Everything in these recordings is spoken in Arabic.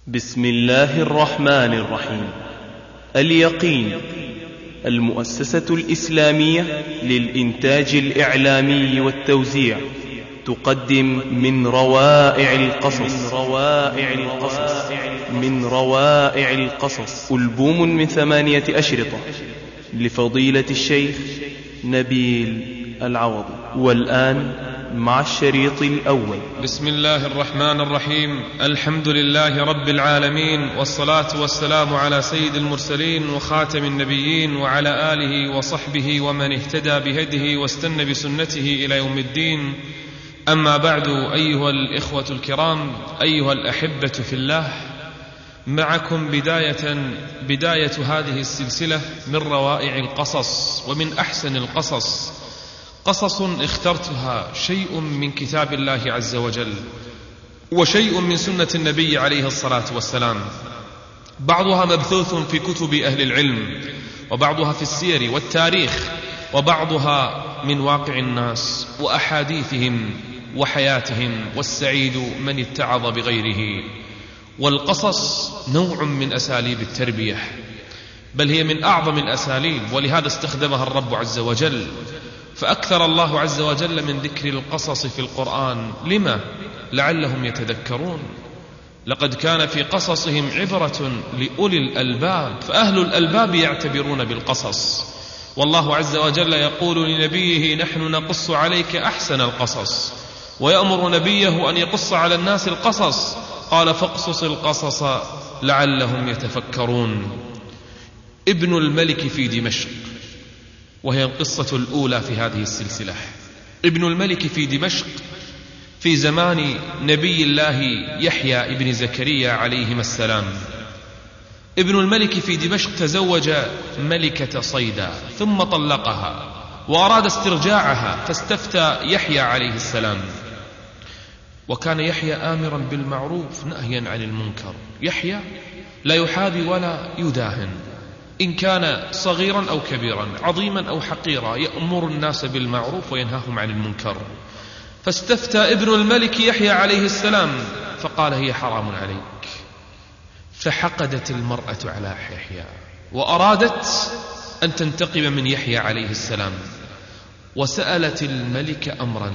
بسم الله الرحمن الرحيم. اليقين، المؤسسة الإسلامية للإنتاج الإعلامي والتوزيع، تقدم من روائع القصص ألبوم من 8 أشرطة لفضيلة الشيخ نبيل العوضي. والآن مع الشريط الأول. بسم الله الرحمن الرحيم. الحمد لله رب العالمين، والصلاة والسلام على سيد المرسلين وخاتم النبيين وعلى آله وصحبه ومن اهتدى بهديه واستنى بسنته إلى يوم الدين. أما بعد، أيها الإخوة الكرام، أيها الأحبة في الله، معكم بداية هذه السلسلة من روائع القصص، ومن أحسن القصص قصص اخترتها شيء من كتاب الله عز وجل وشيء من سنة النبي عليه الصلاة والسلام، بعضها مبثوث في كتب أهل العلم، وبعضها في السير والتاريخ، وبعضها من واقع الناس وأحاديثهم وحياتهم، والسعيد من اتعظ بغيره. والقصص نوع من أساليب التربية، بل هي من أعظم الأساليب، ولهذا استخدمها الرب عز وجل، فأكثر الله عز وجل من ذكر القصص في القرآن. لما؟ لعلهم يتذكرون. لقد كان في قصصهم عبرة لأولي الألباب، فأهل الألباب يعتبرون بالقصص. والله عز وجل يقول لنبيه: نحن نقص عليك أحسن القصص، ويأمر نبيه أن يقص على الناس القصص، قال: فاقصص القصص لعلهم يتفكرون. ابن الملك في دمشق، وهي القصة الأولى في هذه السلسلة. ابن الملك في دمشق في زمان نبي الله يحيى ابن زكريا عليهما السلام. ابن الملك في دمشق تزوج ملكة صيدا ثم طلقها وأراد استرجاعها، فاستفتى يحيى عليه السلام. وكان يحيى آمرا بالمعروف نهيا عن المنكر. يحيى لا يحابي ولا يداهن، إن كان صغيرا أو كبيرا، عظيما أو حقيرا، يأمر الناس بالمعروف وينهاهم عن المنكر. فاستفتى ابن الملك يحيى عليه السلام فقال: هي حرام عليك. فحقدت المرأة على يحيى وأرادت أن تنتقم من يحيى عليه السلام، وسألت الملك أمرا.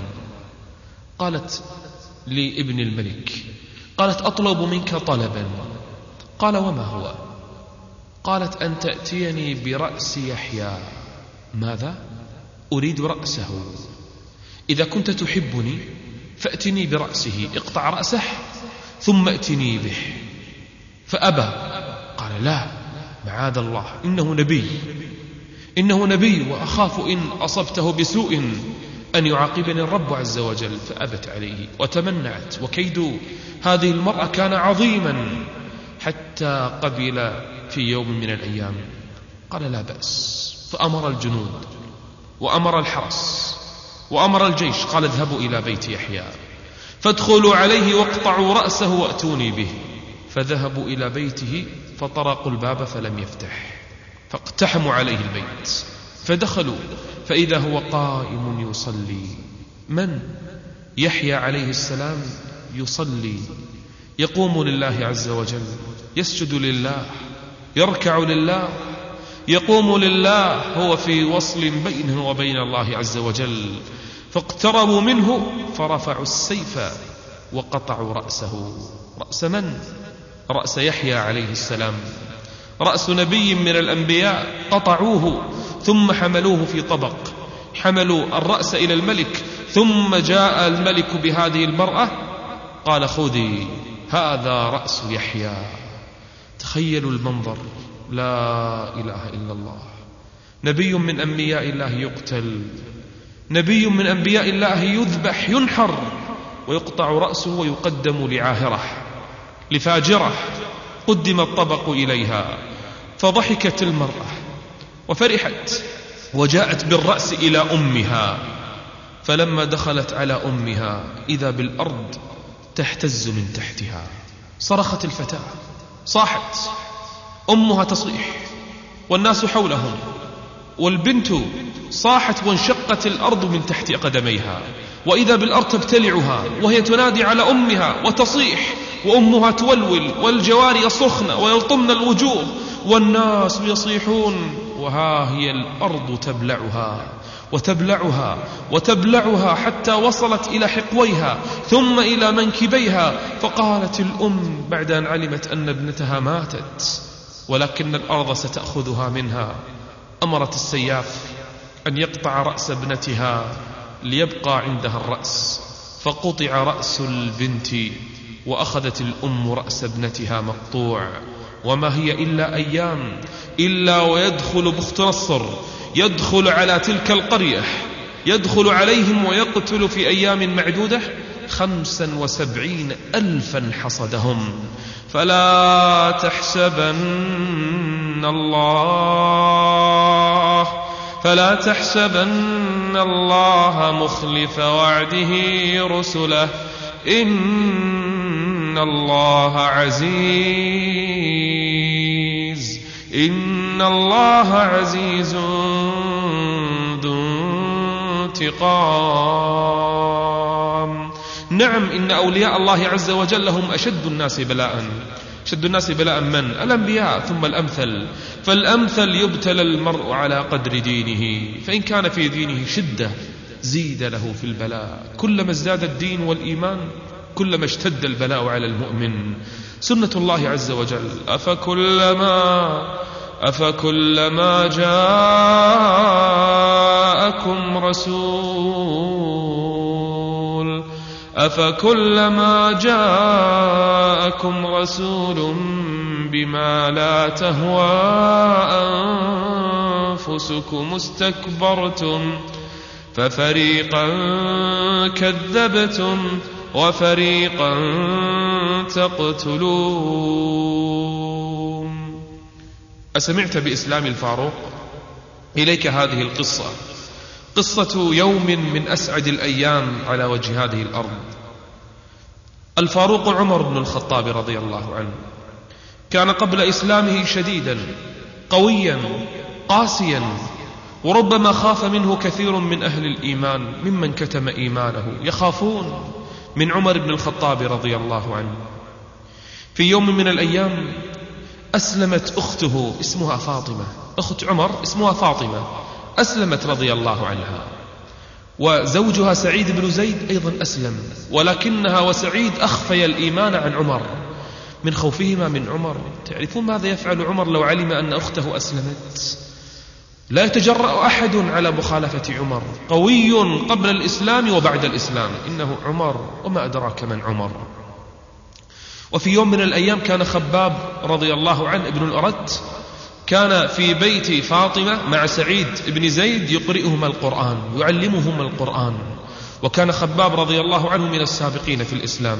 قالت لابن الملك، قالت: أطلب منك طلبا. قال: وما هو؟ قالت: أن تأتيني برأس يحيى. ماذا؟ أريد رأسه. إذا كنت تحبني فأتني برأسه، اقطع رأسه ثم أتني به. فأبى، قال: لا، معاذ الله، إنه نبي وأخاف إن أصبته بسوء أن يعاقبني الرب عز وجل. فأبت عليه وتمنعت، وكيد هذه المرأة كان عظيما، حتى قبل في يوم من الأيام. قال: لا بأس. فأمر الجنود وأمر الحرس وأمر الجيش، قال: اذهبوا إلى بيت يحيى فادخلوا عليه واقطعوا رأسه وأتوني به. فذهبوا إلى بيته فطرقوا الباب فلم يفتح، فاقتحموا عليه البيت، فدخلوا فإذا هو قائم يصلي. من؟ يحيى عليه السلام يصلي، يقوم لله عز وجل، يسجد لله، يركع لله، يقوم لله، هو في وصل بينه وبين الله عز وجل. فاقتربوا منه فرفعوا السيف وقطعوا رأسه. رأس من؟ رأس يحيى عليه السلام، رأس نبي من الأنبياء. قطعوه ثم حملوه في طبق، حملوا الرأس إلى الملك، ثم جاء الملك بهذه المرأة، قال: خذي، هذا رأس يحيى. تخيلوا المنظر، لا إله إلا الله. نبي من أنبياء الله يقتل، نبي من أنبياء الله يذبح، ينحر، ويقطع رأسه ويقدم لعاهرة، لفاجرة. قدم الطبق إليها، فضحكت المرأة وفرحت، وجاءت بالرأس إلى أمها. فلما دخلت على أمها إذا بالأرض تهتز من تحتها. صرخت الفتاة، صاحت، أمها تصيح والناس حولهم، والبنت صاحت وانشقت الأرض من تحت قدميها، وإذا بالأرض تبتلعها وهي تنادي على أمها وتصيح وأمها تولول والجواري يصرخن ويلطمن الوجوه والناس يصيحون، وها هي الأرض تبلعها وتبلعها وتبلعها حتى وصلت إلى حقويها ثم إلى منكبيها. فقالت الأم بعد أن علمت أن ابنتها ماتت ولكن الأرض ستأخذها منها، أمرت السياف أن يقطع رأس ابنتها ليبقى عندها الرأس، فقطع رأس البنت وأخذت الأم رأس ابنتها مقطوع. وما هي إلا أيام إلا ويدخل بخت نصر، يدخل على تلك القرية، يدخل عليهم ويقتل في أيام معدودة 75,000 حصدهم. فلا تحسبن الله مخلف وعده رسله، إن الله عزيز ذو انتقام. نعم، إن أولياء الله عز وجل هم أشد الناس بلاء. أشد الناس بلاء من؟ الأنبياء ثم الأمثل. فالأمثل يبتلى المرء على قدر دينه، فإن كان في دينه شدة زيد له في البلاء. كلما ازداد الدين والإيمان كلما اشتد البلاء على المؤمن. سنة الله عز وجل. أفكلما جاءكم رسول بما لا تهوى أنفسكم استكبرتم ففريقا كذبتم وفريقا تقتلون. أسمعت بإسلام الفاروق؟ إليك هذه القصة، قصة يوم من أسعد الأيام على وجه هذه الأرض. الفاروق عمر بن الخطاب رضي الله عنه كان قبل إسلامه شديدا قويا قاسيا، وربما خاف منه كثير من أهل الإيمان ممن كتم إيمانه، يخافون من عمر بن الخطاب رضي الله عنه. في يوم من الأيام أسلمت أخته اسمها فاطمة، أخت عمر اسمها فاطمة، أسلمت رضي الله عنها، وزوجها سعيد بن زيد أيضا أسلم، ولكنها وسعيد أخفي الإيمان عن عمر من خوفهما من عمر. تعرفون ماذا يفعل عمر لو علم أن أخته أسلمت؟ لا يتجرأ أحد على مخالفة عمر، قوي قبل الإسلام وبعد الإسلام، إنه عمر وما أدراك من عمر. وفي يوم من الأيام كان خباب رضي الله عنه ابن الأرت كان في بيت فاطمة مع سعيد بن زيد يقرئهما القرآن، يعلمهما القرآن، وكان خباب رضي الله عنه من السابقين في الإسلام.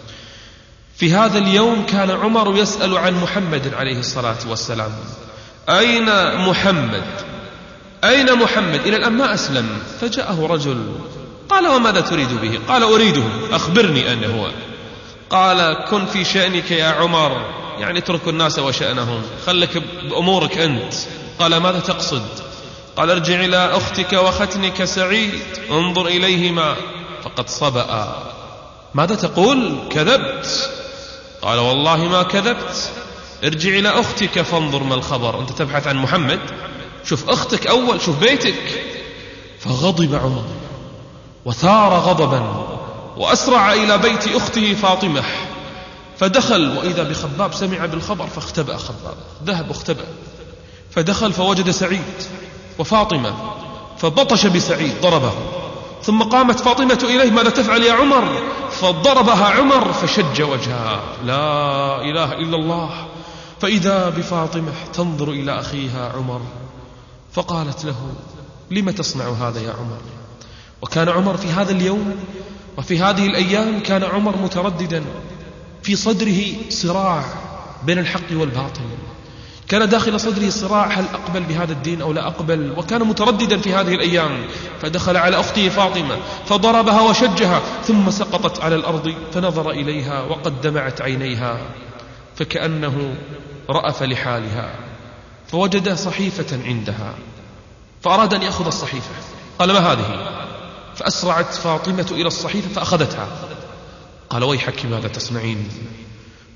في هذا اليوم كان عمر يسأل عن محمد عليه الصلاة والسلام، أين محمد؟ أين محمد؟ إلى الآن ما أسلم. فجاءه رجل قال وماذا تريد به؟ قال أريده، أخبرني أنه هو. قال كن في شأنك يا عمر، يعني اترك الناس وشأنهم، خلك بأمورك أنت. قال ماذا تقصد؟ قال ارجع إلى أختك وختنك سعيد، انظر إليهما فقد صبأ. ماذا تقول؟ كذبت. قال والله ما كذبت، ارجع إلى أختك فانظر ما الخبر. أنت تبحث عن محمد؟ شوف أختك أول، شوف بيتك. فغضب عمر وثار غضبا وأسرع إلى بيت أخته فاطمة، فدخل وإذا بخباب سمع بالخبر فاختبأ خباب، ذهب واختبأ، فدخل فوجد سعيد وفاطمة فبطش بسعيد ضربه، ثم قامت فاطمة إليه ماذا تفعل يا عمر؟ فضربها عمر فشج وجهها، لا إله إلا الله. فإذا بفاطمة تنظر إلى أخيها عمر فقالت له لم تصنع هذا يا عمر؟ وكان عمر في هذا اليوم وفي هذه الأيام كان عمر مترددا، في صدره صراع بين الحق والباطل، كان داخل صدره صراع هل أقبل بهذا الدين أو لا أقبل، وكان مترددا في هذه الأيام. فدخل على أخته فاطمة فضربها وشجها، ثم سقطت على الأرض فنظر إليها وقد دمعت عينيها فكأنه رأف لحالها، فوجد صحيفة عندها فأراد أن يأخذ الصحيفة، قال ما هذه؟ فأسرعت فاطمة إلى الصحيفة فأخذتها. قال ويحك ماذا تصنعين؟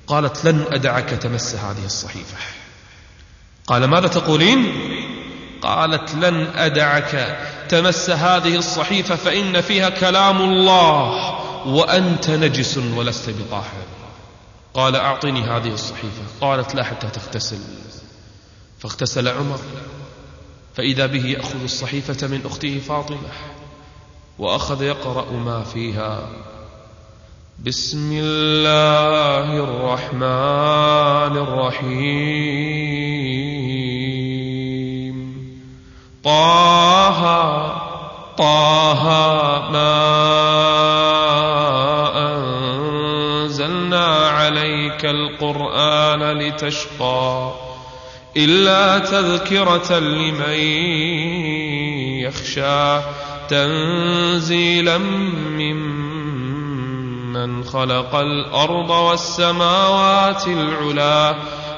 قالت: لن أدعك تمس هذه الصحيفة. قال: ماذا تقولين؟ قالت: لن أدعك تمس هذه الصحيفة فإن فيها كلام الله وأنت نجس ولست بطاهر. قال: أعطني هذه الصحيفة. قالت: لا حتى تغتسل. فاغتسل عمر، فإذا به يأخذ الصحيفة من أخته فاطمة وأخذ يقرأ ما فيها: بسم الله الرحمن الرحيم. طه طه ما أنزلنا عليك القرآن لتشقى إلا تذكرة لمن يخشى تنزيلا ممن خلق الأرض والسماوات العلا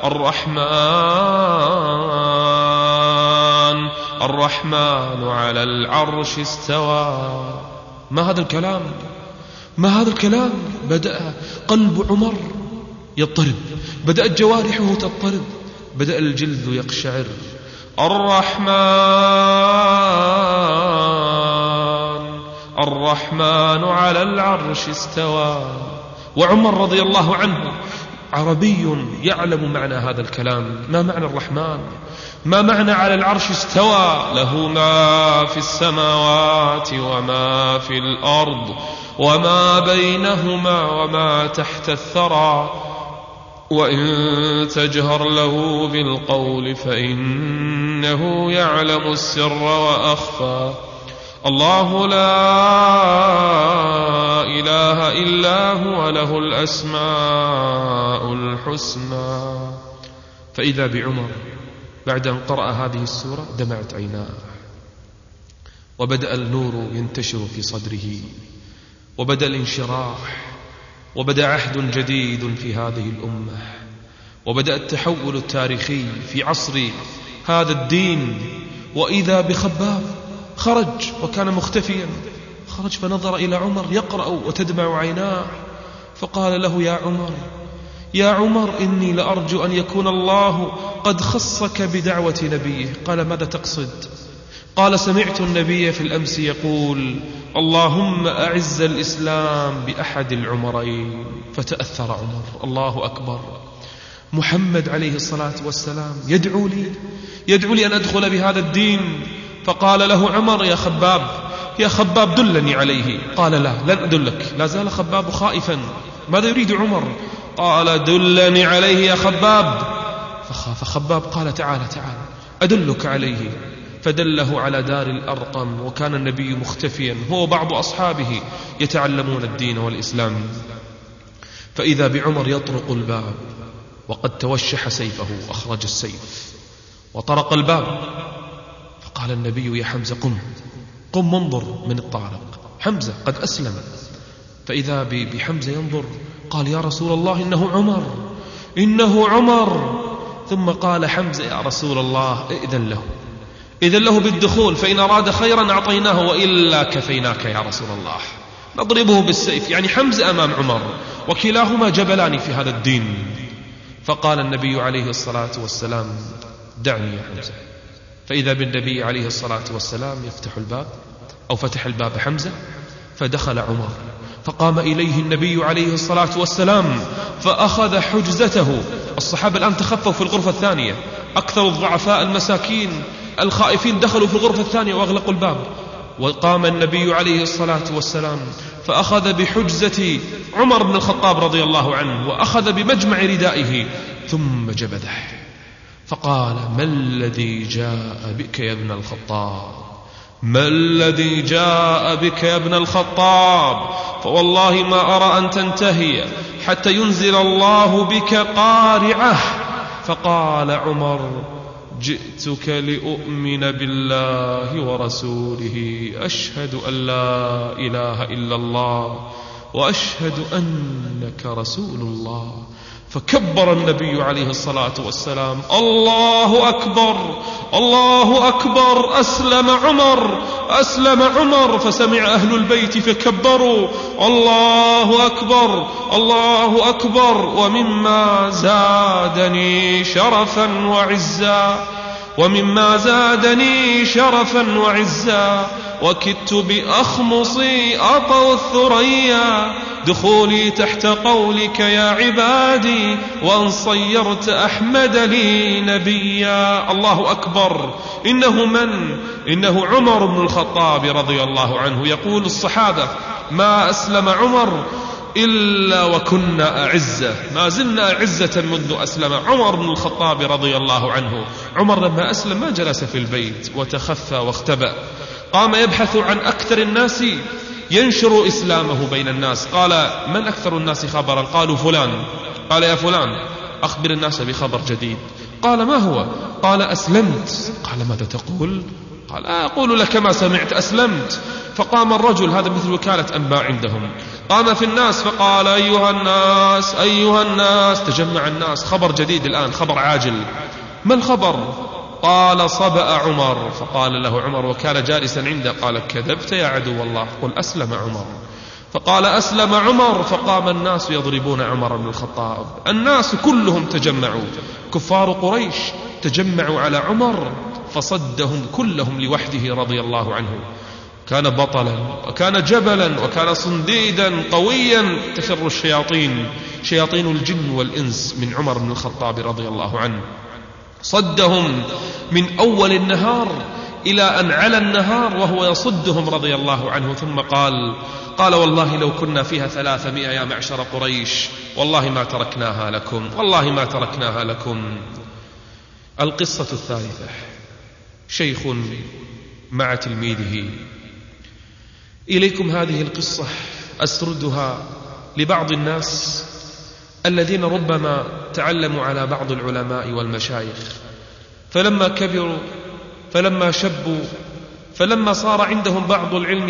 الرحمن على العرش استوى. ما هذا الكلام؟ ما هذا الكلام؟ بدأ قلب عمر يضطرب، بدأت جوارحه تضطرب، بدأ الجلد يقشعر. الرحمن على العرش استوى. وعمر رضي الله عنه عربي يعلم معنى هذا الكلام. ما معنى الرحمن؟ ما معنى على العرش استوى؟ له ما في السماوات وما في الأرض وما بينهما وما تحت الثرى وإن تجهر له بالقول فإنه يعلم السر وأخفى. الله لا إله إلا هو له الأسماء الحسنى. فإذا بعمر بعد أن قرأ هذه السورة دمعت عيناه، وبدأ النور ينتشر في صدره، وبدأ الانشراح، وبدأ عهد جديد في هذه الأمة، وبدأ التحول التاريخي في عصر هذا الدين. وإذا بخباب خرج وكان مختفيا، خرج فنظر إلى عمر يقرأ وتدمع عيناه، فقال له: يا عمر إني لأرجو أن يكون الله قد خصك بدعوة نبيه. قال: ماذا تقصد؟ قال: سمعت النبي في الأمس يقول: اللهم أعز الإسلام بأحد العمرين. فتأثر عمر. الله أكبر، محمد عليه الصلاة والسلام يدعو لي أن أدخل بهذا الدين. فقال له عمر: يا خباب دلني عليه. قال: لا، لن أدلك. لا زال خباب خائفا. ماذا يريد عمر؟ قال: دلني عليه يا خباب. فخاف خباب. قال: تعال أدلك عليه. فدله على دار الأرقم، وكان النبي مختفيا هو وبعض أصحابه يتعلمون الدين والإسلام. فإذا بعمر يطرق الباب وقد توشح سيفه، أخرج السيف وطرق الباب. فقال النبي: يا حمزة قم انظر من الطارق. حمزة قد أسلم. فإذا بحمزة ينظر. قال: يا رسول الله إنه عمر. ثم قال حمزة: يا رسول الله إذن له بالدخول، فإن أراد خيرا أعطيناه وإلا كفيناك يا رسول الله. نضربه بالسيف. يعني حمزة أمام عمر، وكلاهما جبلان في هذا الدين. فقال النبي عليه الصلاة والسلام: دعني يا حمزة. فإذا بالنبي عليه الصلاة والسلام يفتح الباب، أو فتح الباب حمزة، فدخل عمر. فقام إليه النبي عليه الصلاة والسلام فأخذ حجزته. الصحابة الآن تخفوا في الغرفة الثانية، أكثر الضعفاء المساكين الخائفين دخلوا في الغرفة الثانية وأغلقوا الباب. وقام النبي عليه الصلاة والسلام فأخذ بحجزة عمر بن الخطاب رضي الله عنه، وأخذ بمجمع ردائه ثم جبده، فقال: ما الذي جاء بك يا ابن الخطاب؟ ما الذي جاء بك يا ابن الخطاب؟ فوالله ما أرى أن تنتهي حتى ينزل الله بك قارعة. فقال عمر: جئتك لأؤمن بالله ورسوله، أشهد أن لا إله إلا الله وأشهد أنك رسول الله. فكبر النبي عليه الصلاة والسلام: الله أكبر الله أكبر، أسلم عمر أسلم عمر. فسمع أهل البيت فكبروا: الله أكبر الله أكبر. ومما زادني شرفا وعزا وكدت بأخمصي أطوى الثريا دخولي تحت قولك يا عبادي وأن صيرت أحمد لي نبيا. الله أكبر. إنه عمر بن الخطاب رضي الله عنه. يقول الصحابة: ما أسلم عمر إلا وكنا أعزة، ما زلنا أعزة منذ أسلم عمر بن الخطاب رضي الله عنه. عمر لما أسلم ما جلس في البيت وتخفى واختبأ، قام يبحث عن أكثر الناس ينشر إسلامه بين الناس. قال: من أكثر الناس خبرا؟ قالوا: فلان. قال: يا فلان أخبر الناس بخبر جديد. قال: ما هو؟ قال: أسلمت. قال: ماذا تقول؟ قال: أقول لك ما سمعت، أسلمت. فقام الرجل، هذا مثل وكالة أنباء عندهم، قام في الناس فقال: أيها الناس. تجمع الناس، خبر جديد الآن، خبر عاجل. ما الخبر؟ قال: صبأ عمر. فقال له عمر وكان جالسا عنده: قال: كذبت يا عدو الله، قل أسلم عمر. فقال: أسلم عمر. فقام الناس يضربون عمر بن الخطاب، الناس كلهم تجمعوا، كفار قريش تجمعوا على عمر فصدهم كلهم لوحده رضي الله عنه. كان بطلا وكان جبلا وكان صنديدا قويا تفر الشياطين، شياطين الجن والإنس من عمر بن الخطاب رضي الله عنه. صدهم من أول النهار إلى أن على النهار وهو يصدهم رضي الله عنه. ثم قال: والله لو كنا فيها 300 يا معشر قريش والله ما تركناها لكم، والله ما تركناها لكم. القصة الثالثة: شيخ مع تلميذه. إليكم هذه القصة أسردها لبعض الناس الذين ربما تعلموا على بعض العلماء والمشايخ، فلما كبروا، فلما شبوا، فلما صار عندهم بعض العلم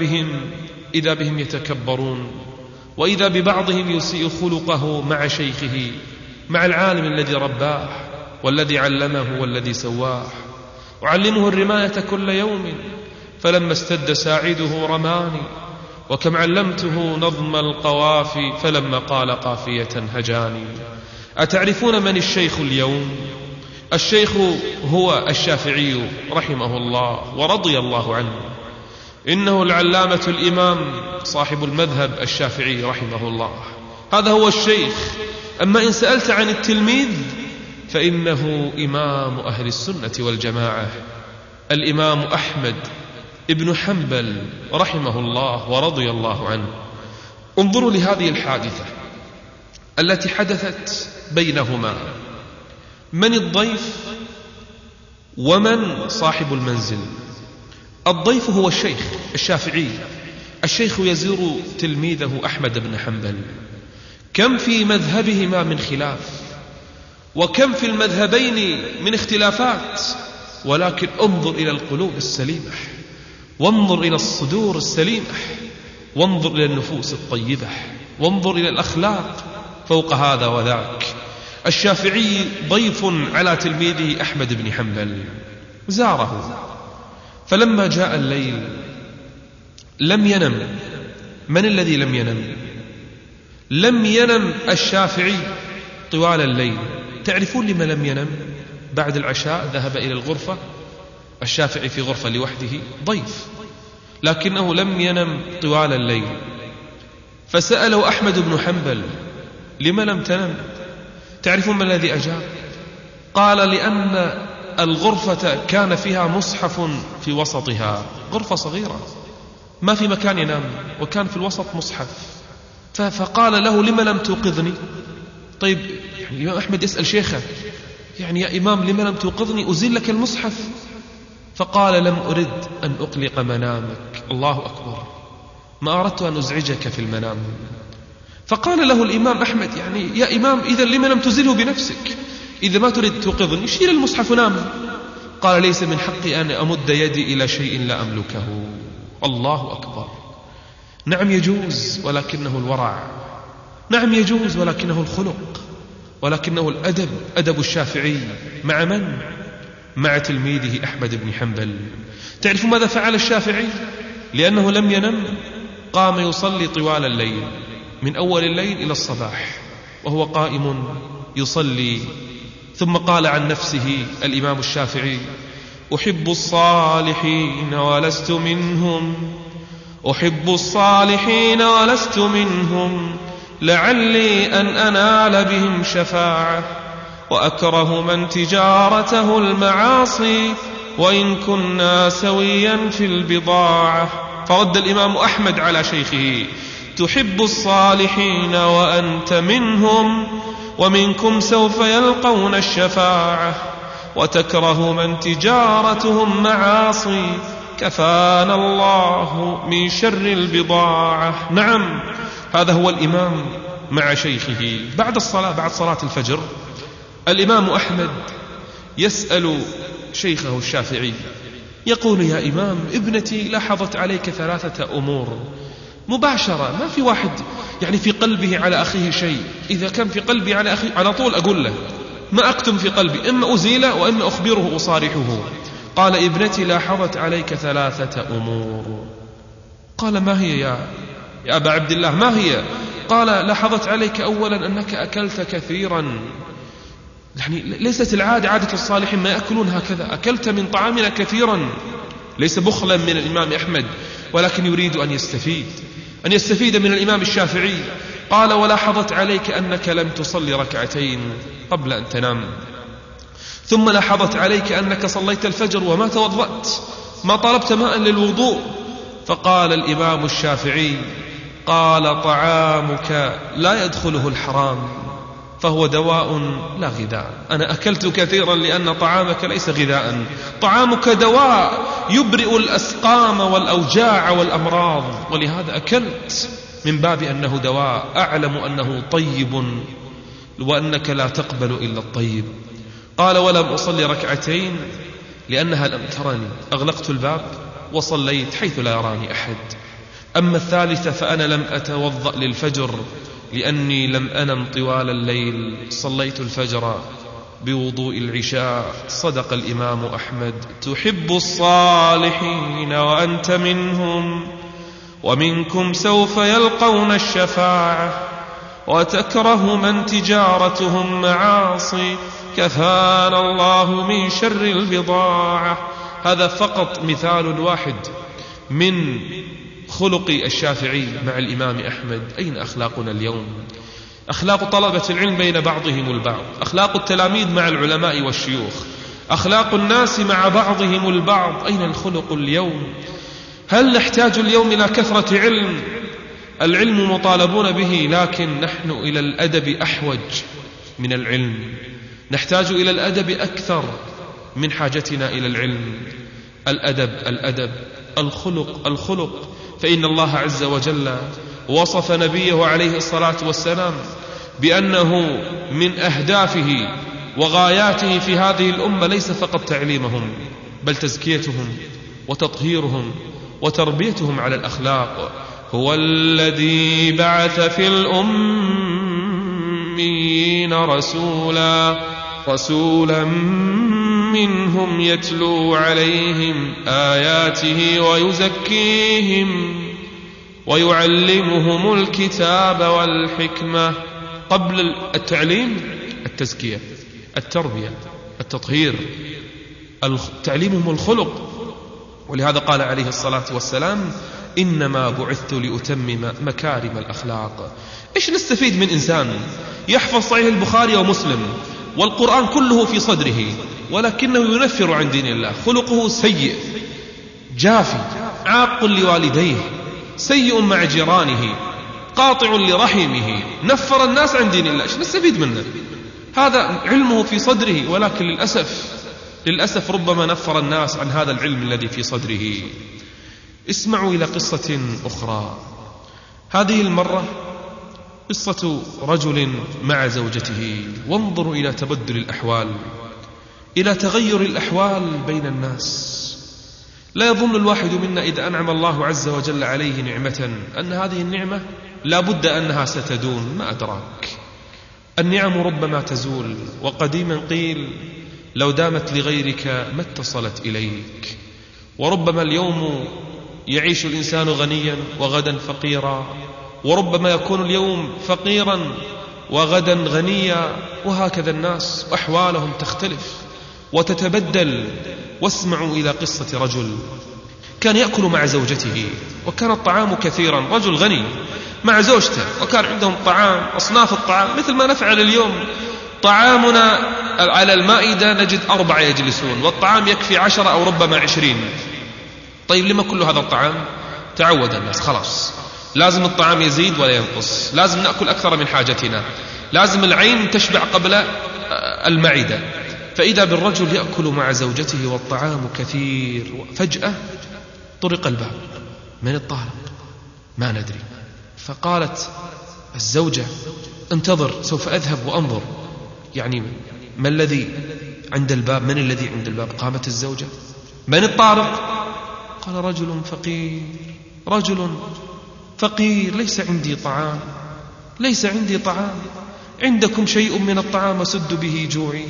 إذا بهم يتكبرون، وإذا ببعضهم يسيء خلقه مع شيخه، مع العالم الذي رباه والذي علمه والذي سواه، وعلمه الرماية كل يوم، فلما استد ساعده رماني، وكم علمته نظم القوافي فلما قال قافية هجاني. أتعرفون من الشيخ اليوم؟ الشيخ هو الشافعي رحمه الله ورضي الله عنه، إنه العلامة الإمام صاحب المذهب الشافعي رحمه الله، هذا هو الشيخ. أما إن سألت عن التلميذ فإنه إمام أهل السنة والجماعة، الإمام أحمد ابن حنبل رحمه الله ورضي الله عنه. انظروا لهذه الحادثة التي حدثت بينهما، من الضيف ومن صاحب المنزل؟ الضيف هو الشيخ الشافعي، الشيخ يزور تلميذه أحمد بن حنبل. كم في مذهبهما من خلاف، وكم في المذهبين من اختلافات، ولكن انظر إلى القلوب السليمة، وانظر إلى الصدور السليمة، وانظر إلى النفوس الطيبة، وانظر إلى الأخلاق فوق هذا وذاك. الشافعي ضيف على تلميذه أحمد بن حنبل، زاره، فلما جاء الليل لم ينم. من الذي لم ينم؟ لم ينم الشافعي طوال الليل. تعرفون لما لم ينم؟ بعد العشاء ذهب إلى الغرفة، الشافعي في غرفة لوحده ضيف، لكنه لم ينم طوال الليل. فسأله أحمد بن حنبل: لما لم تنم؟ تعرفون ما الذي أجاب؟ قال: لأن الغرفة كان فيها مصحف في وسطها، غرفة صغيرة ما في مكان ينام، وكان في الوسط مصحف. فقال له: لما لم توقظني؟ طيب يعني الإمام أحمد يسأل شيخه: يعني يا إمام لما لم توقظني أزيل لك المصحف؟ فقال: لم أرد أن أقلق منامك. الله أكبر، ما أردت أن أزعجك في المنام. فقال له الإمام أحمد: يعني يا إمام إذا لما لم تزله بنفسك؟ إذا ما تريد توقظني شيل المصحف ونام. قال: ليس من حقي أن أمد يدي إلى شيء لا أملكه. الله أكبر. نعم يجوز ولكنه الورع، نعم يجوز ولكنه الخلق، ولكنه الأدب أدب الشافعي مع من؟ مع تلميذه أحمد بن حنبل. تعرف ماذا فعل الشافعي؟ لأنه لم ينم قام يصلي طوال الليل من أول الليل إلى الصباح وهو قائم يصلي. ثم قال عن نفسه الإمام الشافعي: أحب الصالحين ولست منهم، أحب الصالحين ولست منهم، لعلي أن أنال بهم شفاعة، وأكره من تجارته المعاصي وإن كنا سويا في البضاعة. فرد الإمام أحمد على شيخه: تحب الصالحين وأنت منهم، ومنكم سوف يلقون الشفاعة، وتكره من تجارتهم معاصي، كفانا الله من شر البضاعة. نعم، هذا هو الإمام مع شيخه. بعد صلاة الفجر الإمام أحمد يسأل شيخه الشافعي يقول: يا إمام، ابنتي لاحظت عليك 3 أمور مباشرة، ما في واحد يعني في قلبه على أخيه شيء. إذا كان في قلبي على أخي على طول أقول له، ما أكتم في قلبي، إما أزيله وإما أخبره أصارحه. قال: ابنتي لاحظت عليك 3 أمور. قال: ما هي يا أبا عبد الله، ما هي؟ قال: لاحظت عليك أولا أنك أكلت كثيرا، يعني ليست عادة الصالحين ما يأكلون هكذا، أكلت من طعامنا كثيرا. ليس بخلا من الإمام أحمد، ولكن يريد أن يستفيد من الإمام الشافعي. قال: ولاحظت عليك أنك لم تصلي 2 ركعتين قبل أن تنام. ثم لاحظت عليك أنك صليت الفجر وما توضأت، ما طلبت ماء للوضوء. فقال الإمام الشافعي: قال: طعامك لا يدخله الحرام، فهو دواء لا غذاء. أنا أكلت كثيرا لأن طعامك ليس غذاء، طعامك دواء يبرئ الأسقام والأوجاع والأمراض، ولهذا أكلت من باب أنه دواء، أعلم أنه طيب وأنك لا تقبل إلا الطيب. قال: ولم أصلي 2 ركعتين لأنها لم ترني، أغلقت الباب وصليت حيث لا يراني أحد. أما 3 فأنا لم أتوضأ للفجر لأني لم أنم طوال الليل، صليت الفجر بوضوء العشاء. صدق الإمام أحمد: تحب الصالحين وأنت منهم، ومنكم سوف يلقون الشفاعة، وتكره من تجارتهم معاصي، كفانا الله من شر البضاعة. هذا فقط مثال واحد من خلق الشافعي مع الإمام أحمد. أين أخلاقنا اليوم؟ أخلاق طلبة العلم بين بعضهم البعض، أخلاق التلاميذ مع العلماء والشيوخ، أخلاق الناس مع بعضهم البعض. أين الخلق اليوم؟ هل نحتاج اليوم إلى كثرة علم؟ العلم مطالبون به، لكن نحن إلى الأدب أحوج من العلم، نحتاج إلى الأدب أكثر من حاجتنا إلى العلم. الأدب، الخلق. فإن الله عز وجل وصف نبيه عليه الصلاة والسلام بأنه من أهدافه وغاياته في هذه الأمة ليس فقط تعليمهم، بل تزكيتهم وتطهيرهم وتربيتهم على الأخلاق. هو الذي بعث في الأميين رسولا منهم يتلو عليهم آياته ويزكيهم ويعلمهم الكتاب والحكمة. قبل التعليم التزكية، التربية، التطهير، تعليمهم الخلق. ولهذا قال عليه الصلاة والسلام: إنما بعثت لأتمم مكارم الأخلاق. إيش نستفيد من إنسان يحفظ صحيح البخاري ومسلم والقرآن كله في صدره، ولكنه ينفر عن دين الله، خلقه سيء، جافي، عاق لوالديه، سيء مع جيرانه، قاطع لرحمه، نفر الناس عن دين الله؟ إيش نستفيد منه؟ هذا علمه في صدره، ولكن للأسف ربما نفر الناس عن هذا العلم الذي في صدره. اسمعوا إلى قصة أخرى. هذه المرة قصة رجل مع زوجته، وانظروا إلى تبدل الأحوال، إلى تغير الأحوال بين الناس. لا يظن الواحد منا إذا أنعم الله عز وجل عليه نعمة أن هذه النعمة لا بد أنها ستدوم، ما أدراك. النعم ربما تزول، وقديما قيل لو دامت لغيرك ما اتصلت إليك. وربما اليوم يعيش الإنسان غنيا وغدا فقيرا، وربما يكون اليوم فقيرا وغدا غنيا، وهكذا الناس أحوالهم تختلف وتتبدل. واسمعوا إلى قصة رجل كان يأكل مع زوجته، وكان الطعام كثيرا، رجل غني مع زوجته، وكان عندهم طعام، أصناف الطعام مثل ما نفعل اليوم. طعامنا على المائدة نجد 4 يجلسون، والطعام يكفي 10 أو ربما 20. طيب لما كل هذا الطعام؟ تعود الناس خلاص، لازم الطعام يزيد ولا ينقص، لازم نأكل أكثر من حاجتنا، لازم العين تشبع قبل المعدة. فإذا بالرجل يأكل مع زوجته والطعام كثير، فجأة طرق الباب. من الطارق؟ ما ندري. فقالت الزوجة انتظر، سوف أذهب وأنظر، يعني ما الذي عند الباب؟ من الذي عند الباب؟ قامت الزوجة. من الطارق؟ قال رجل فقير، رجل فقير، ليس عندي طعام، ليس عندي طعام، عندكم شيء من الطعام أسد به جوعي.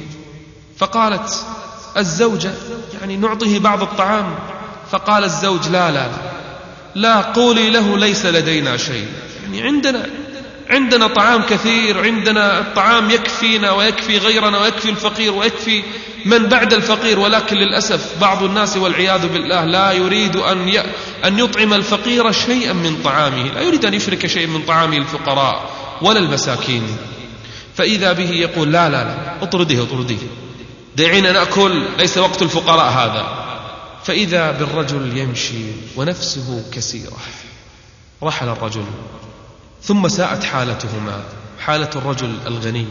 فقالت الزوجة يعني نعطيه بعض الطعام. فقال الزوج لا لا لا، قولي له ليس لدينا شيء، يعني عندنا طعام كثير، عندنا الطعام يكفينا ويكفي غيرنا ويكفي الفقير ويكفي من بعد الفقير. ولكن للأسف بعض الناس والعياذ بالله لا يريد أن يطعم الفقير شيئا من طعامه، لا يريد أن يشرك شيئا من طعامه الفقراء ولا المساكين. فإذا به يقول لا لا لا، اطرديه دعينا نأكل، ليس وقت الفقراء هذا. فإذا بالرجل يمشي ونفسه كسيرة. رحل الرجل، ثم ساءت حالتهما، حالة الرجل الغني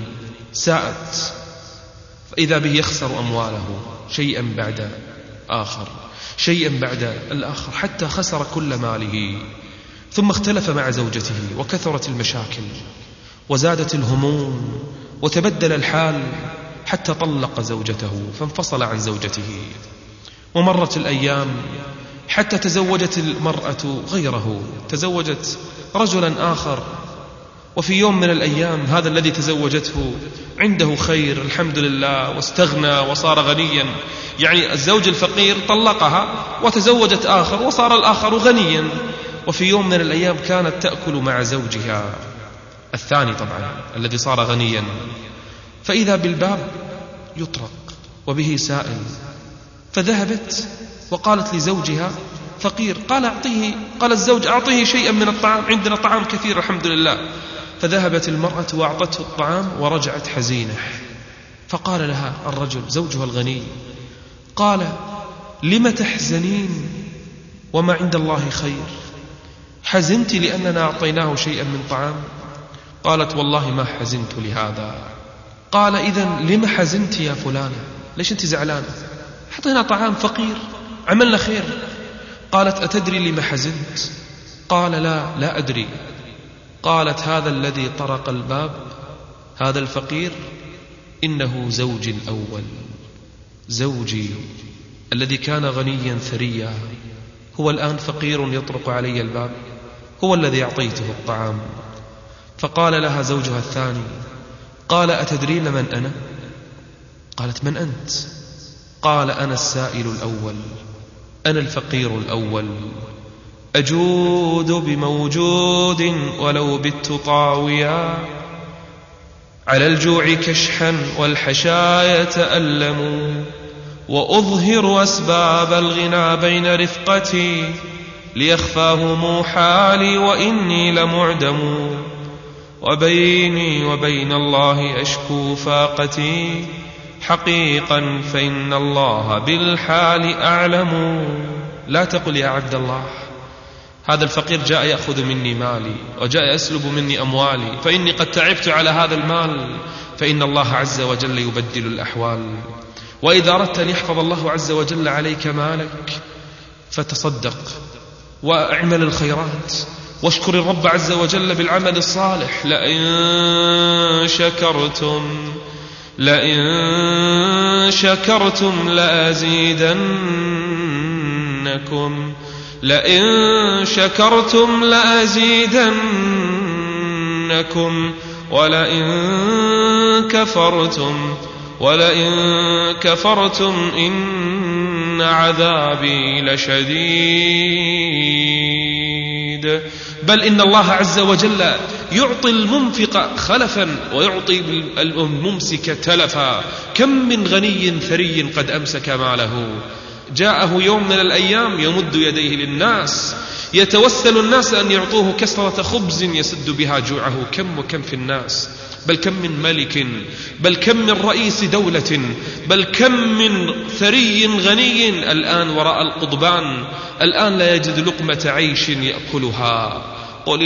ساءت. فإذا به يخسر أمواله شيئا بعد آخر، شيئا بعد الآخر، حتى خسر كل ماله. ثم اختلف مع زوجته، وكثرت المشاكل وزادت الهموم وتبدل الحال، حتى طلق زوجته فانفصل عن زوجته. ومرت الأيام حتى تزوجت المرأة غيره، تزوجت رجلا آخر. وفي يوم من الأيام هذا الذي تزوجته عنده خير الحمد لله، واستغنى وصار غنيا. يعني الزوج الفقير طلقها وتزوجت آخر، وصار الآخر غنيا. وفي يوم من الأيام كانت تأكل مع زوجها الثاني طبعا الذي صار غنيا. فإذا بالباب يطرق وبه سائل، فذهبت وقالت لزوجها فقير. قال الزوج أعطيه شيئا من الطعام، عندنا طعام كثير الحمد لله. فذهبت المرأة وأعطته الطعام ورجعت حزينة. فقال لها الرجل زوجها الغني، قال لم تحزنين وما عند الله خير؟ حزنت لأننا أعطيناه شيئا من طعام؟ قالت والله ما حزنت لهذا. قال إذن لم حزنت يا فلانة؟ ليش أنت زعلانة؟ حطينا طعام فقير، عملنا خير. قالت أتدري لما حزنت؟ قال لا أدري. قالت هذا الذي طرق الباب، هذا الفقير، إنه زوجي الأول، زوجي الذي كان غنيا ثريا، هو الآن فقير يطرق علي الباب، هو الذي أعطيته الطعام. فقال لها زوجها الثاني، قال أتدرين من أنا؟ قالت من أنت؟ قال أنا السائل الأول، أنا الفقير الأول، أجود بموجود ولو بت طاويا، على الجوع كشحا والحشايا تألم، وأظهر أسباب الغنى بين رفقتي، ليخفاهم حالي وإني لمعدم، وبيني وبين الله أشكو فاقتي، حقيقا فإن الله بالحال أعلم. لا تقل يا عبد الله هذا الفقير جاء يأخذ مني مالي وجاء يسلب مني أموالي، فإني قد تعبت على هذا المال، فإن الله عز وجل يبدل الأحوال. وإذا أردت أن يحفظ الله عز وجل عليك مالك فتصدق واعمل الخيرات واشكر الرب عز وجل بالعمل الصالح. لئن شكرتم لأزيدنكم، لئن شكرتم لأزيدنكم، ولئن كفرتم إن عذابي لشديد. بل إن الله عز وجل يعطي المنفق خلفا ويعطي الممسك تلفا. كم من غني ثري قد أمسك ماله، جاءه يوم من الأيام يمد يديه للناس، يتوسل الناس أن يعطوه كسرة خبز يسد بها جوعه. كم وكم في الناس، بل كم من ملك، بل كم من رئيس دولة، بل كم من ثري غني الآن وراء القضبان، الآن لا يجد لقمة عيش يأكلها. قل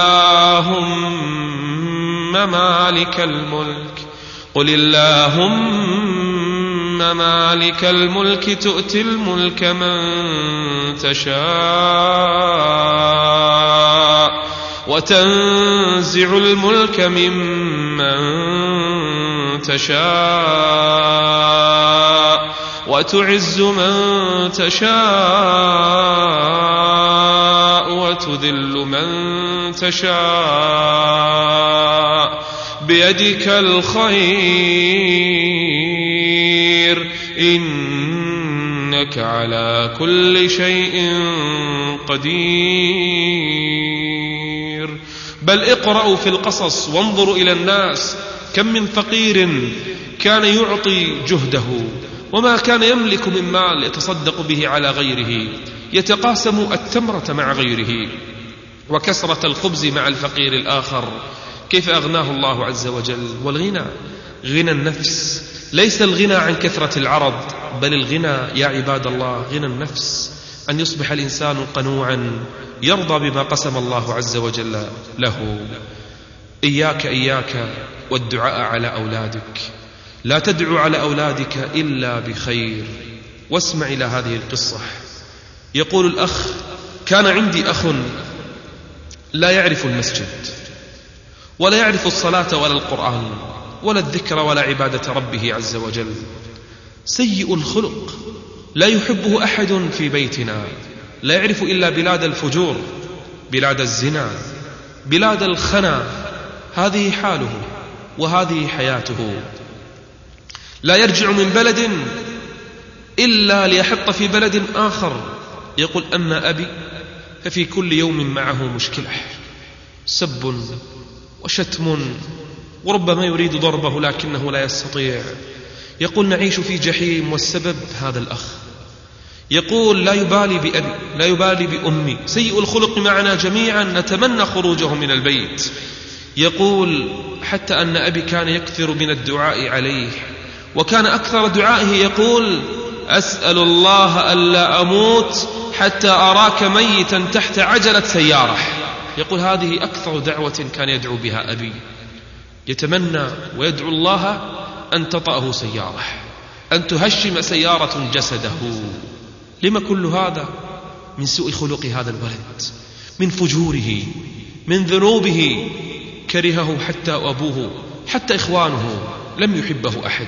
اللهم مالك الملك تؤتي الملك من تشاء وتنزع الملك ممن تشاء وتعز من تشاء وتذل من تشاء بيدك الخير إنك على كل شيء قدير. بل اقرأوا في القصص وانظروا إلى الناس، كم من فقير كان يعطي جهده وما كان يملك من مال يتصدق به على غيره، يتقاسم التمرة مع غيره وكسرة الخبز مع الفقير الآخر. كيف أغناه الله عز وجل. والغنى غنى النفس، ليس الغنى عن كثرة العرض، بل الغنى يا عباد الله غنى النفس، أن يصبح الإنسان قنوعا يرضى بما قسم الله عز وجل له. إياك والدعاء على أولادك، لا تدعو على أولادك إلا بخير. واسمع إلى هذه القصة. يقول الأخ: كان عندي أخ لا يعرف المسجد ولا يعرف الصلاة ولا القرآن ولا الذكر ولا عبادة ربه عز وجل، سيء الخلق، لا يحبه أحد في بيتنا، لا يعرف إلا بلاد الفجور، بلاد الزنا، بلاد الخنا. هذه حاله وهذه حياته. لا يرجع من بلد إلا ليحط في بلد آخر. يقول: أما أبي ففي كل يوم معه مشكلة، سب وشتم، وربما يريد ضربه لكنه لا يستطيع. يقول: نعيش في جحيم، والسبب هذا الأخ. يقول: لا يبالي بأبي، لا يبالي بأمي، سيء الخلق معنا جميعا، نتمنى خروجه من البيت. يقول: حتى أن أبي كان يكثر من الدعاء عليه، وكان أكثر دعائه يقول: أسأل الله ألا أموت حتى أراك ميتا تحت عجلة سيارة. يقول: هذه أكثر دعوة كان يدعو بها أبي، يتمنى ويدعو الله أن تطأه سيارة، أن تهشم سيارة جسده. لما كل هذا؟ من سوء خلق هذا الولد، من فجوره، من ذنوبه. كرهه حتى أبوه، حتى إخوانه، لم يحبه أحد.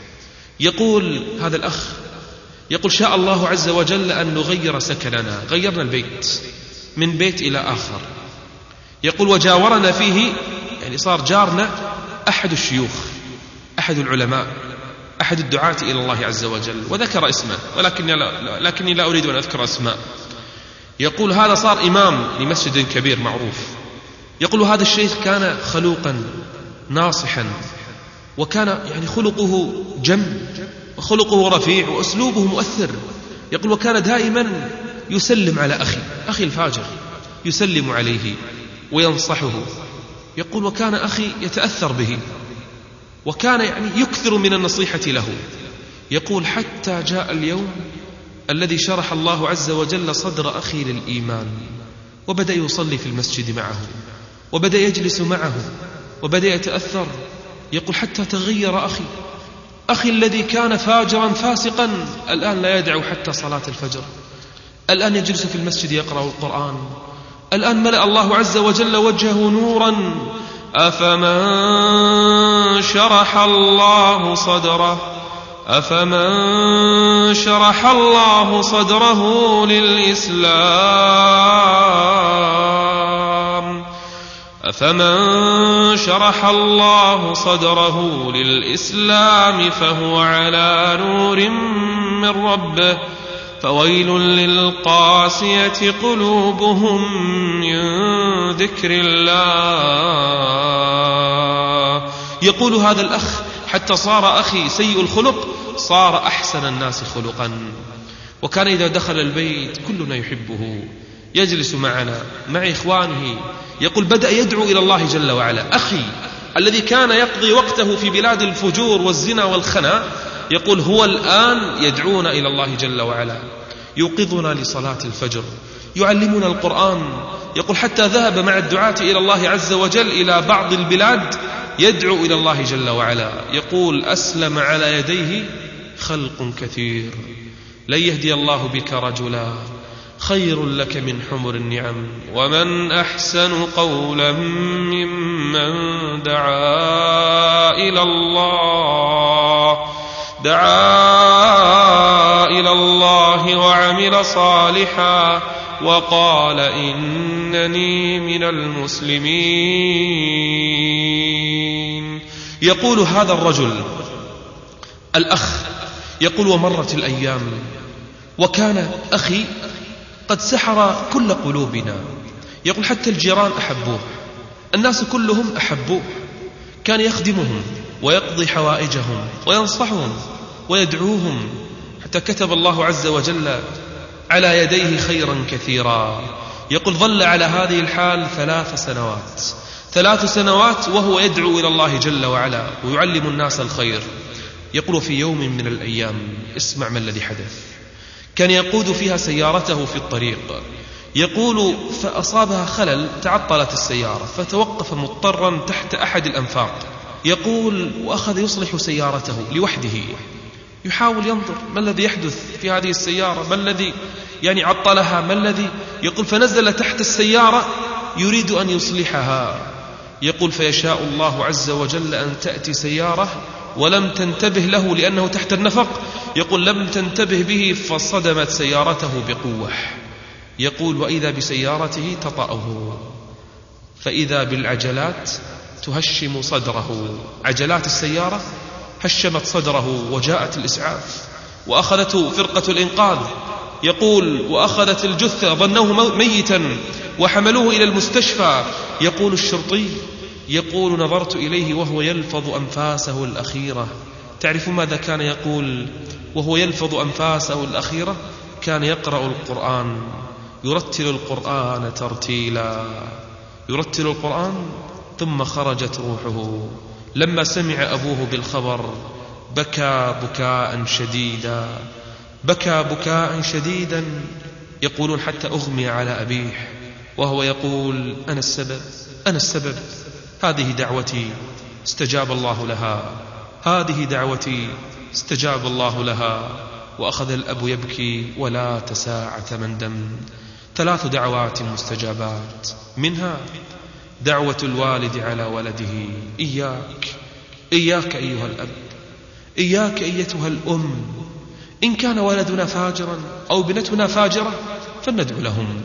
يقول هذا الأخ: يقول: شاء الله عز وجل أن نغير سكننا، غيرنا البيت من بيت إلى آخر. يقول: وجاورنا فيه، يعني صار جارنا أحد الشيوخ، أحد العلماء، أحد الدعاة إلى الله عز وجل، وذكر اسمه لكني لا أريد أن أذكر اسماء. يقول: هذا صار إمام لمسجد كبير معروف. يقول: هذا الشيخ كان خلوقا ناصحا، وكان يعني خلقه جم وخلقه رفيع وأسلوبه مؤثر. يقول: وكان دائما يسلم على أخي الفاجر، يسلم عليه وينصحه. يقول: وكان أخي يتأثر به، وكان يعني يكثر من النصيحة له. يقول: حتى جاء اليوم الذي شرح الله عز وجل صدر أخي للإيمان، وبدأ يصلي في المسجد معه، وبدأ يجلس معه، وبدأ يتأثر. يقول: حتى تغير أخي الذي كان فاجرا فاسقا، الآن لا يدعو حتى صلاة الفجر، الآن يجلس في المسجد يقرأ القرآن، الآن ملأ الله عز وجل وجهه نورا. أفمن شرح الله صدره للإسلام أفمن شرح الله صدره للإسلام فهو على نور من ربه فويل للقاسية قلوبهم من ذكر الله. يقول هذا الأخ: حتى صار أخي سيء الخلق صار أحسن الناس خلقا، وكان إذا دخل البيت كلنا يحبه، يجلس معنا مع إخوانه. يقول: بدأ يدعو إلى الله جل وعلا. أخي الذي كان يقضي وقته في بلاد الفجور والزنا والخنا، يقول هو الآن يدعونا إلى الله جل وعلا، يوقظنا لصلاة الفجر، يعلمنا القرآن. يقول حتى ذهب مع الدعاة إلى الله عز وجل إلى بعض البلاد يدعو إلى الله جل وعلا. يقول: أسلم على يديه خلق كثير، لن يهدي الله بك رجلا خير لك من حمر النعم. ومن أحسن قولا ممن دعا إلى الله وعمل صالحا وقال إنني من المسلمين. يقول هذا الرجل الأخ، يقول: ومرت الأيام وكان أخي قد سحر كل قلوبنا. يقول حتى الجيران أحبوه، الناس كلهم أحبوه، كان يخدمهم ويقضي حوائجهم وينصحهم ويدعوهم، حتى كتب الله عز وجل على يديه خيرا كثيرا. يقول ظل على هذه الحال 3 سنوات وهو يدعو إلى الله جل وعلا ويعلم الناس الخير. يقول في يوم من الأيام، اسمع ما الذي حدث، كان يقود فيها سيارته في الطريق. يقول فأصابها خلل، تعطلت السيارة فتوقف مضطرا تحت أحد الأنفاق. يقول وأخذ يصلح سيارته لوحده، يحاول ينظر ما الذي يحدث في هذه السيارة، ما الذي عطلها، ما الذي. يقول فنزل تحت السيارة يريد أن يصلحها. يقول فيشاء الله عز وجل أن تأتي سيارة ولم تنتبه له لأنه تحت النفق. يقول لم تنتبه به فصدمت سيارته بقوة. يقول وإذا بسيارته تطأه، فإذا بالعجلات تهشم صدره، عجلات السيارة هشمت صدره، وجاءت الإسعاف وأخذته فرقة الإنقاذ. يقول وأخذت الجثة، ظنوه ميتا وحملوه إلى المستشفى. يقول الشرطي يقول نظرت إليه وهو يلفظ أنفاسه الأخيرة. تعرف ماذا كان يقول وهو يلفظ أنفاسه الأخيرة؟ كان يقرأ القرآن، يرتل القرآن ترتيلا، يرتل القرآن. ثم خرجت روحه. لما سمع أبوه بالخبر بكى بكاء شديدا، بكى بكاء شديدا. يقولون حتى أغمي على أبيه وهو يقول أنا السبب، أنا السبب، هذه دعوتي استجاب الله لها، هذه دعوتي استجاب الله لها. وأخذ الأب يبكي ولا تساعة من دم. 3 دعوات مستجابات، منها دعوة الوالد على ولده. إياك إياك أيها الأب، إياك أيتها الأم، إن كان ولدنا فاجرا أو بنتنا فاجرة فلندعو لهم،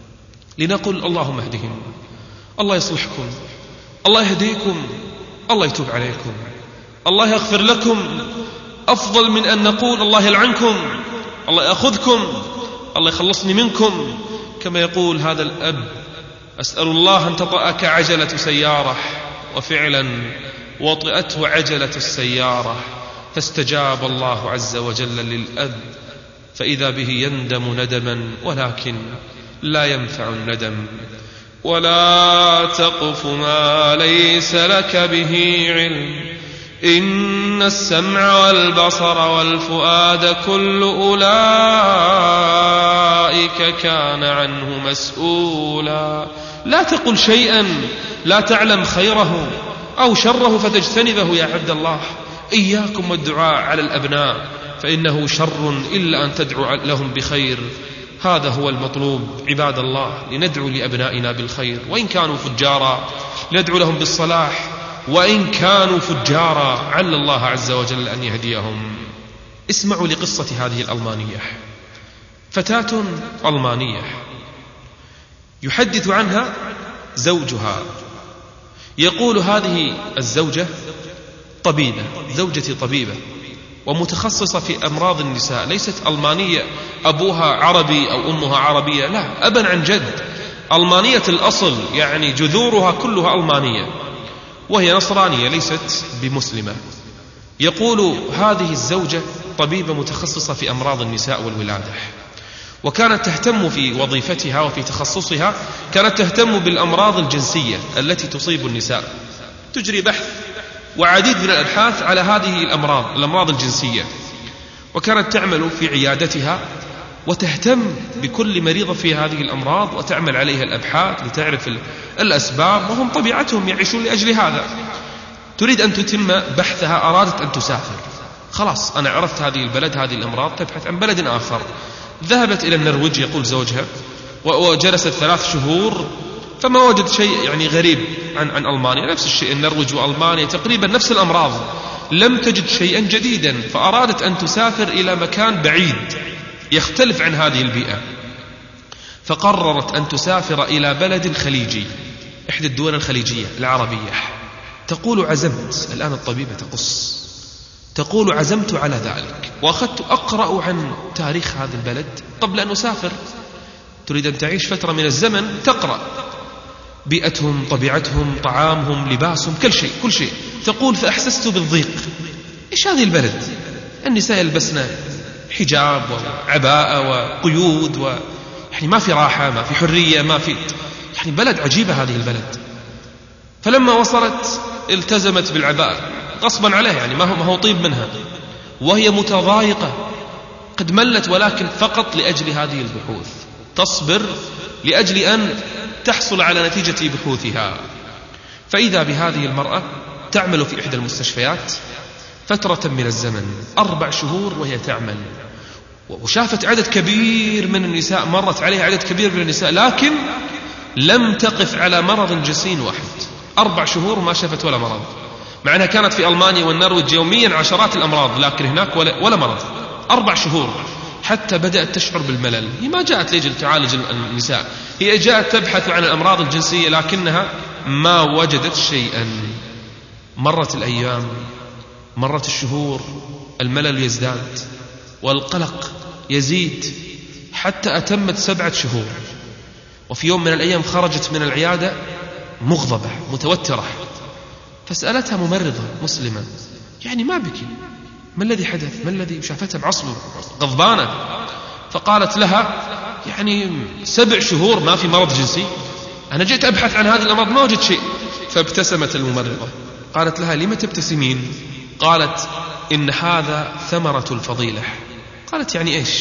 لنقل اللهم اهدهم، الله يصلحكم، الله يهديكم، الله يتوب عليكم، الله يغفر لكم، أفضل من أن نقول الله يلعنكم، الله يأخذكم، الله يخلصني منكم. كما يقول هذا الأب أسأل الله أن تطأك عجلة سيارة، وفعلا وطئته عجلة السيارة، فاستجاب الله عز وجل للأب، فإذا به يندم ندما، ولكن لا ينفع الندم. ولا تقف ما ليس لك به علم، إن السمع والبصر والفؤاد كل أولئك كان عنه مسؤولا. لا تقل شيئا لا تعلم خيره أو شره فتجتنبه يا عبد الله. إياكم والدعاء على الأبناء، فإنه شر إلا أن تدعو لهم بخير. هذا هو المطلوب عباد الله، لندعو لأبنائنا بالخير وإن كانوا فجارا، ندعو لهم بالصلاح وإن كانوا فجارا، عل الله عز وجل أن يهديهم. اسمعوا لقصة هذه الألمانية، فتاة ألمانية يحدث عنها زوجها يقول هذه الزوجة طبيبة، زوجتي طبيبة ومتخصصة في أمراض النساء، ليست ألمانية أبوها عربي أو أمها عربية، لا، أبا عن جد، ألمانية الأصل، يعني جذورها كلها ألمانية، وهي نصرانية ليست بمسلمة. يقول هذه الزوجة طبيبة متخصصة في أمراض النساء والولادة، وكانت تهتم في وظيفتها وفي تخصصها، كانت تهتم بالأمراض الجنسية التي تصيب النساء، تجري بحث وعديد من الأبحاث على هذه الأمراض الجنسية، وكانت تعمل في عيادتها وتهتم بكل مريضة في هذه الأمراض وتعمل عليها الأبحاث لتعرف الأسباب، وهم طبيعتهم يعيشون لأجل هذا. تريد أن تتم بحثها، أرادت أن تسافر، خلاص أنا عرفت هذه البلد هذه الأمراض، تبحث عن بلد آخر. ذهبت إلى النرويج يقول زوجها، وجلست 3 شهور، فما وجد شيء يعني غريب عن ألمانيا، نفس الشيء، النرويج وألمانيا تقريبا نفس الأمراض، لم تجد شيئا جديدا، فأرادت أن تسافر إلى مكان بعيد يختلف عن هذه البيئة، فقررت أن تسافر إلى بلد خليجي، إحدى الدول الخليجية العربية. تقول عزمت، الآن الطبيبة تقص، تقول عزمت على ذلك، وأخذت أقرأ عن تاريخ هذا البلد قبل أن أسافر، تريد أن تعيش فترة من الزمن تقرأ بيئتهم، طبيعتهم، طعامهم، لباسهم، كل شيء. تقول فأحسست بالضيق، إيش هذه البلد؟ النساء يلبسن حجاب وعباءة وقيود، يعني ما في راحة، ما في حرية، ما في، يعني بلد عجيبة هذه البلد. فلما وصلت التزمت بالعباءة غصبا عليها، يعني ما هو طيب منها، وهي متضايقة قد ملت، ولكن فقط لأجل هذه البحوث، تصبر لأجل أن تحصل على نتيجة بحوثها. فإذا بهذه المرأة تعمل في إحدى المستشفيات فترة من الزمن، 4 شهور وهي تعمل، وشافت عدد كبير من النساء، مرت عليها عدد كبير من النساء، لكن لم تقف على مرض جنسي واحد. 4 شهور ما شافت ولا مرض، مع أنها كانت في ألمانيا والنرويج يوميا عشرات الأمراض، لكن هناك ولا مرض. 4 شهور حتى بدأت تشعر بالملل. هي ما جاءت لأجل تعالج النساء، هي جاءت تبحث عن الأمراض الجنسية، لكنها ما وجدت شيئا. مرت الأيام، مرت الشهور، الملل يزداد والقلق يزيد، حتى أتمت 7 شهور. وفي يوم من الأيام خرجت من العيادة مغضبة متوترة، فسألتها ممرضة مسلمة، يعني ما بكي، ما الذي حدث، ما الذي، شافتها معصبة غضبانة، فقالت لها يعني 7 شهور ما في مرض جنسي، أنا جئت أبحث عن هذه الأمراض ما وجدت شيء. فابتسمت الممرضة، قالت لها لم تبتسمين؟ قالت إن هذا ثمرة الفضيلة. قالت يعني إيش؟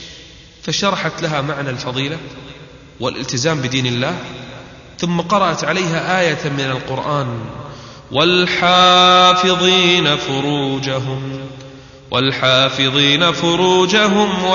فشرحت لها معنى الفضيلة والالتزام بدين الله، ثم قرأت عليها آية من القرآن: والحافظين فروجهم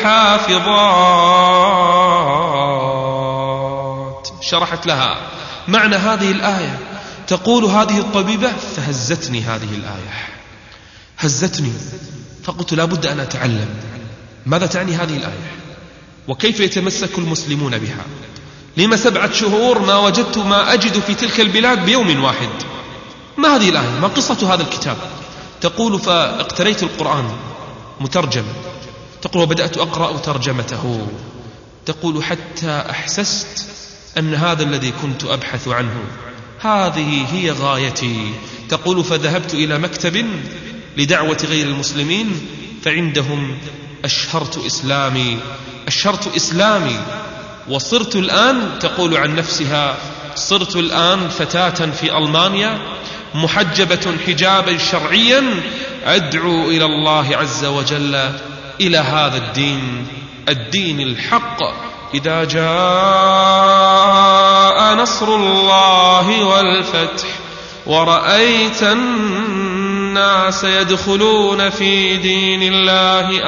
والحافظات. شرحت لها معنى هذه الآية. تقول هذه الطبيبة فهزتني هذه الآية، هزتني، فقلت لا بد أن أتعلم ماذا تعني هذه الآية، وكيف يتمسك المسلمون بها. لما 7 شهور ما وجدت ما أجد في تلك البلاد بيوم واحد؟ ما هذه الآية؟ ما قصة هذا الكتاب؟ تقول فاقتريت القرآن مترجم، تقول وبدأت أقرأ ترجمته، تقول حتى أحسست أن هذا الذي كنت أبحث عنه، هذه هي غايتي. تقول فذهبت إلى مكتب لدعوة غير المسلمين، فعندهم أشهرت إسلامي وصرت الآن، تقول عن نفسها، صرت الآن فتاة في ألمانيا محجبة حجابا شرعيا، أدعو إلى الله عز وجل إلى هذا الدين الحق. إذا جاء نصر الله والفتح ورأيت الناس يدخلون في دين الله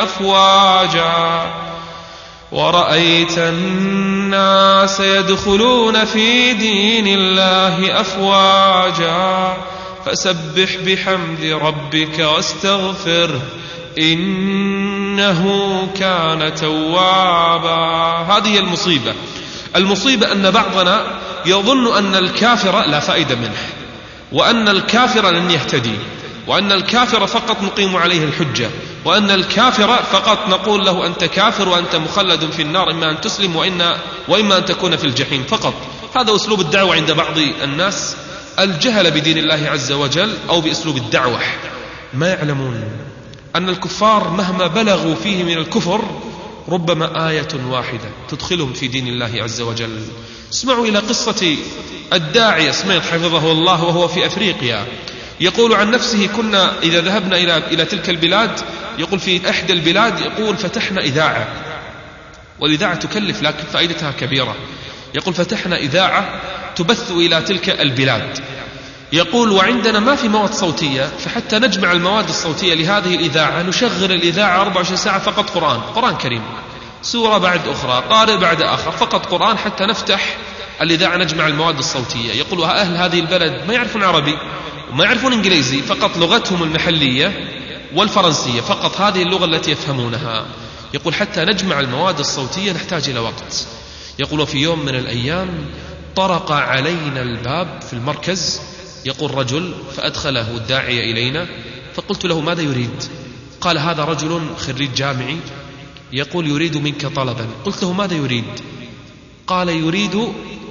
أفواجا فسبح بحمد ربك واستغفره إنه كان توابا. هذه المصيبة أن بعضنا يظن أن الكافر لا فائدة منه، وأن الكافر لن يهتدي، وأن الكافر فقط نقيم عليه الحجة، وأن الكافر فقط نقول له أنت كافر وأنت مخلد في النار، إما أن تسلم وإما أن تكون في الجحيم فقط. هذا أسلوب الدعوة عند بعض الناس الجهل بدين الله عز وجل أو بأسلوب الدعوة. ما يعلمون أن الكفار مهما بلغوا فيه من الكفر ربما آية واحدة تدخلهم في دين الله عز وجل. اسمعوا إلى قصة الداعية سميط حفظه الله وهو في أفريقيا، يقول عن نفسه: كنا إذا ذهبنا إلى تلك البلاد، يقول في إحدى البلاد، يقول فتحنا إذاعة، والإذاعة تكلف لكن فائدتها كبيرة. يقول فتحنا إذاعة تبث إلى تلك البلاد. يقول وعندنا ما في مواد صوتية، فحتى نجمع المواد الصوتية لهذه الإذاعة نشغل الإذاعة 24 ساعة فقط قرآن كريم، سورة بعد أخرى، قارئ بعد آخر، فقط قرآن حتى نفتح الإذاعة نجمع المواد الصوتية. يقول أهل هذه البلد ما يعرفون عربي وما يعرفون إنجليزي، فقط لغتهم المحلية والفرنسية، فقط هذه اللغة التي يفهمونها. يقول حتى نجمع المواد الصوتية نحتاج إلى وقت. يقول وفي يوم من الأيام طرق علينا الباب في المركز، يقول رجل، فأدخله الداعية إلينا، فقلت له ماذا يريد؟ قال هذا رجل خريج جامعي يقول يريد منك طلبا. قلت له ماذا يريد؟ قال يريد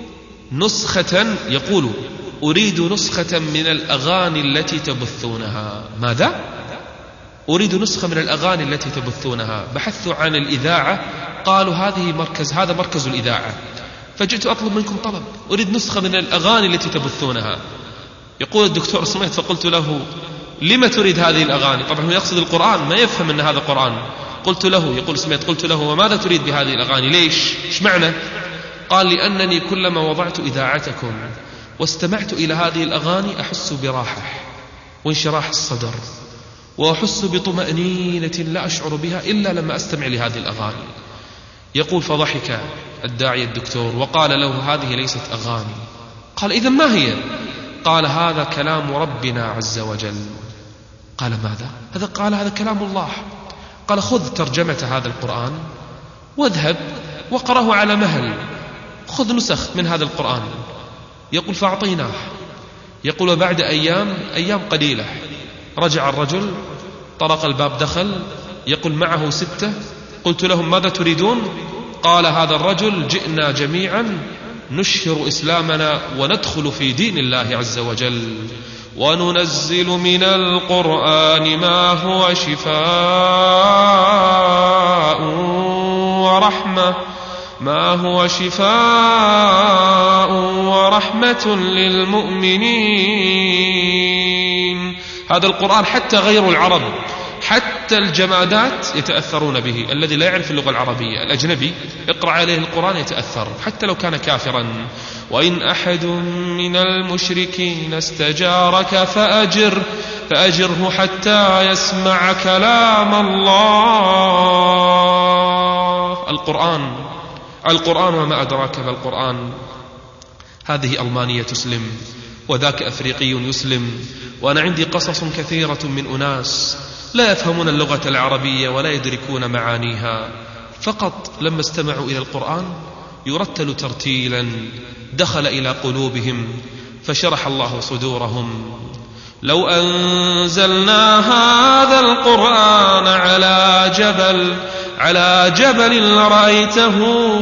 نسخة، يقول أريد نسخة من الأغاني التي تبثونها. ماذا؟ أريد نسخة من الأغاني التي تبثونها. بحثت عن الإذاعة، قالوا هذا مركز الإذاعة. فجئت أطلب منكم طلب، أريد نسخة من الأغاني التي تبثونها. يقول الدكتور سميت، فقلت له لما تريد هذه الأغاني؟ طبعا هو يقصد القرآن، ما يفهم أن هذا قرآن. قلت له، يقول سميت، قلت له وماذا تريد بهذه الأغاني؟ ليش؟ إيش معنى؟ قال لأنني كلما وضعت إذاعتكم واستمعت إلى هذه الأغاني أحس براحة وانشراح الصدر، وأحس بطمأنينة لا أشعر بها إلا لما أستمع لهذه الأغاني. يقول فضحك الداعي الدكتور وقال له هذه ليست أغاني. قال إذن ما هي؟ قال هذا كلام ربنا عز وجل. قال ماذا؟ قال هذا كلام الله. قال خذ ترجمة هذا القرآن واذهب وقرأه على مهل، خذ نسخ من هذا القرآن. يقول فأعطيناه. يقول وبعد أيام قليلة رجع الرجل، طرق الباب، دخل، يقول معه 6. قلت لهم ماذا تريدون؟ قال هذا الرجل جئنا جميعا نشهر إسلامنا وندخل في دين الله عز وجل، وننزل من القرآن ما هو شفاء ورحمة للمؤمنين. هذا القرآن حتى غير العرب، حتى الجمادات يتأثرون به. الذي لا يعرف اللغة العربية الأجنبي اقرأ عليه القرآن يتأثر حتى لو كان كافرا. وإن أحد من المشركين استجارك فأجره حتى يسمع كلام الله. القرآن وما أدراك ما القرآن. هذه ألمانية تسلم وذاك أفريقي يسلم، وأنا عندي قصص كثيرة من أناس لا يفهمون اللغة العربية ولا يدركون معانيها، فقط لما استمعوا إلى القرآن يرتل ترتيلا دخل إلى قلوبهم فشرح الله صدورهم. لو أنزلنا هذا القرآن على جبل لرأيته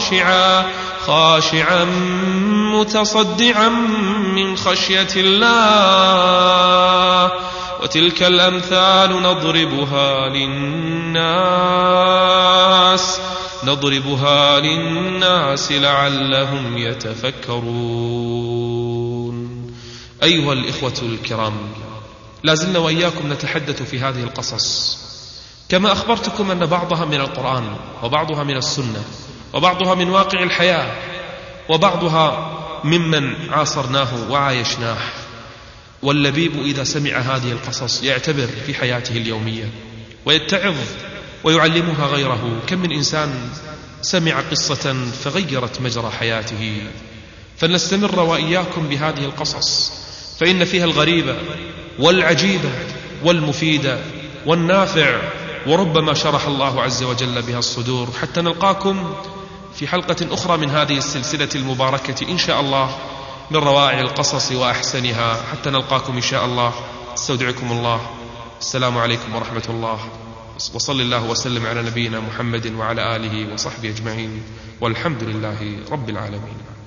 خاشعا متصدعا من خشية الله. وتلك الأمثال نضربها للناس لعلهم يتفكرون. أيها الإخوة الكرام، لازلنا وإياكم نتحدث في هذه القصص، كما أخبرتكم أن بعضها من القرآن وبعضها من السنة وبعضها من واقع الحياة وبعضها ممن عاصرناه وعايشناه. واللبيب إذا سمع هذه القصص يعتبر في حياته اليومية ويتعظ ويعلمها غيره. كم من إنسان سمع قصة فغيرت مجرى حياته. فلنستمر وإياكم بهذه القصص، فإن فيها الغريبة والعجيبة والمفيدة والنافع، وربما شرح الله عز وجل بها الصدور. حتى نلقاكم في حلقة أخرى من هذه السلسلة المباركة إن شاء الله، من روائع القصص وأحسنها. حتى نلقاكم إن شاء الله، استودعكم الله. السلام عليكم ورحمة الله، وصلى الله وسلم على نبينا محمد وعلى آله وصحبه أجمعين، والحمد لله رب العالمين.